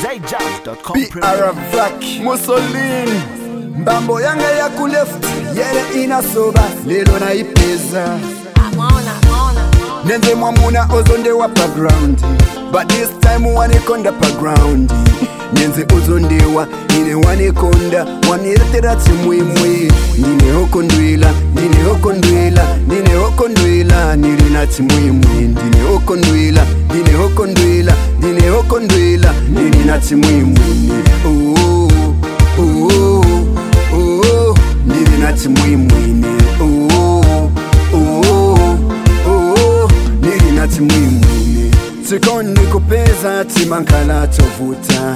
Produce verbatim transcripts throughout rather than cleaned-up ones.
jjazz dot com. B R Black Mussolini mbambo yanga ya kuleft yere inasoba lelo na ipeza Amona, amona. nenze mwamuna ozonde wa background but this time wanikonda background nenze uzondewa ine wanikonda waniretera chimwimwi ndine okondwila ndine okondwila ndine okondwila nilina chimwimwi ndine okondwila ndine okondwila ndine okondwila nilina chimwimwi oh oh oh nilina chimwimwi oh oh oh nilina chimwimwi sikoni kupeza chimankala chovuta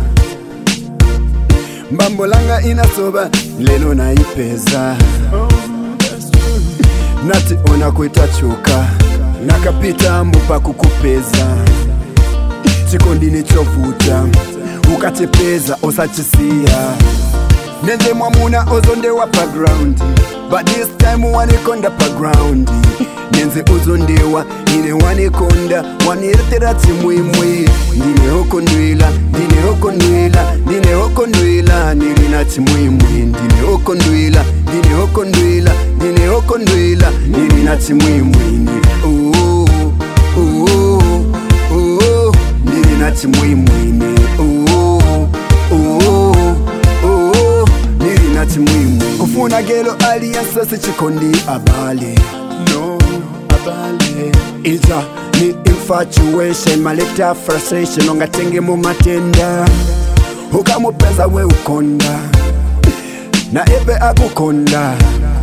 mbambo langa inasoba lelo na ipeza nati ona kuita chuka nakapita mbupa kukupeza chikondi ni chovuta ukatepeza osachisia nenze mwamuna ozonde wa background but this time wanikonda background nenze uzondewa ine wanikonda waniretera chimwimwi ndine okondwila ndine okondwila ndine okondwila nilina chimwimwi ndine okondwila ndine okondwila ndine okondwila nilina chimwimwi oh oh oh nilina chimwimwi oh oh oh nilina chimwimwi kufuna gelo aliyansase chikondi abale no abale iza ni infatuation maleta frustration ongatenge mu matenda ukamupeza we ukonda na ebe akukonda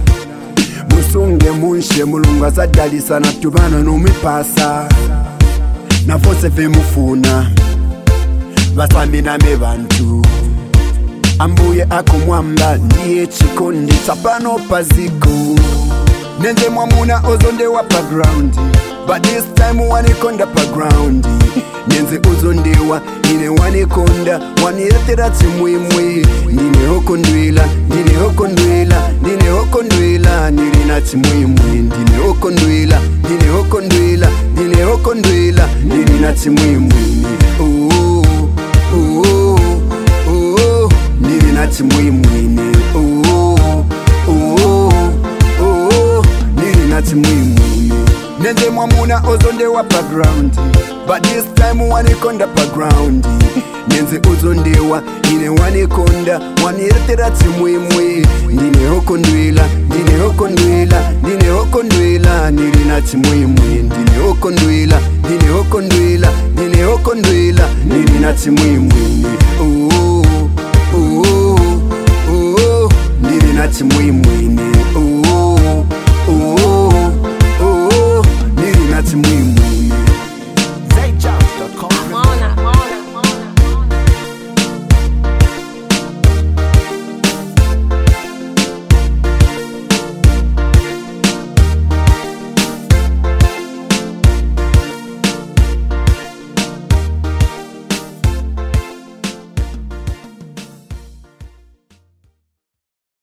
musunge munshe mulungu azadalisa na tubana numipasa na vose vemufuna vasaminame bantu ambuye akumwamba ndiye chikondi chapano paziko nenze mwamuna ozonde wa background but this time wanikonda background nenze uzondewa ine wanikonda waniretera chimwimwi ndine okondwila ndine okondwila ndine okondwila nilina chimwimwi ndine okondwila ndine okondwila ndine okondwila nilina chimwimwi oh oh oh nilina chimwimwi oh oh oh nilina chimwimwi nenze mwamuna ozonde wa background but this time wanikonda background nenze uzondewa ine wanikonda waniretera chimwimwi ndine okondwila ndine okondwila ndine okondwila nilina chimwimwi ndine okondwila ndine okondwila ndine okondwila nilina chimwimwi oh oh oh nilina chimwimwi